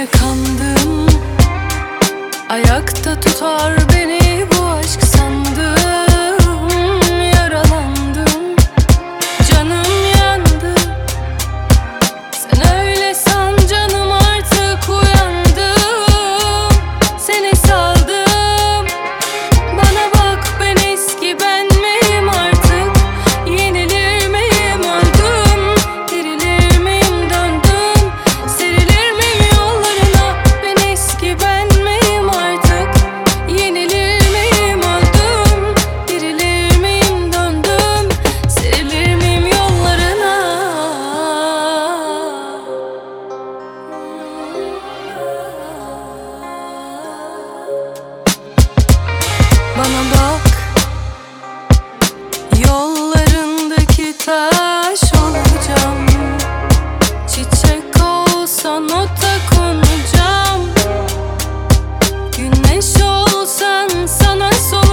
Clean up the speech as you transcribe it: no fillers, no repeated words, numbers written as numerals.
Sözlerine kandım, ayakta tutar beni bu aşk sandım. Yaralandım, canım yandı. Sen öyle san canım, artık uyandım. Seni saldım, bana bak, ben eski ben miyim artık? Yenilir miyim, öldüm? Dirilir miyim, döndüm? Serilir miyim yollarına? Ben eski ben miyim artık? Yenilir miyim, öldüm? Dirilir miyim, döndüm? Serilir miyim yollarına? Bana bak, yollarındaki taş olacağım. Çiçek olsan ota konacağım. Güneş olsan sana